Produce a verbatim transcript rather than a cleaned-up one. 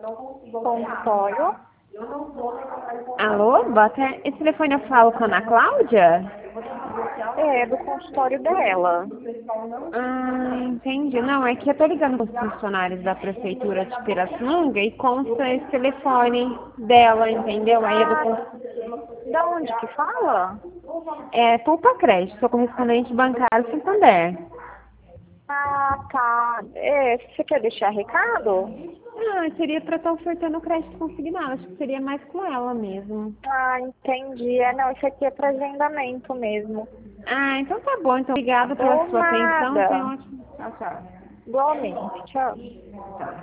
Consultório. Alô, boa tarde. Esse telefone eu falo com a Ana Cláudia? É, do consultório dela. Ah, entendi. Não, é que eu tô ligando para os funcionários da prefeitura de Pirassununga e consta esse telefone dela, entendeu? Aí eu Ah, vou... da onde que fala? É, Poupa Crédito, sou correspondente bancário Santander. Ah, tá. É, você quer deixar recado? Ah, seria para estar ofertando crédito consignado, acho que seria mais com ela mesmo. Ah, entendi. É, não, isso aqui é para agendamento mesmo. Ah, então tá bom. Então, obrigada pela Ou sua atenção. nada. Tenha um ótimo... Tchau, tchau. Igualmente. Tchau. Tchau.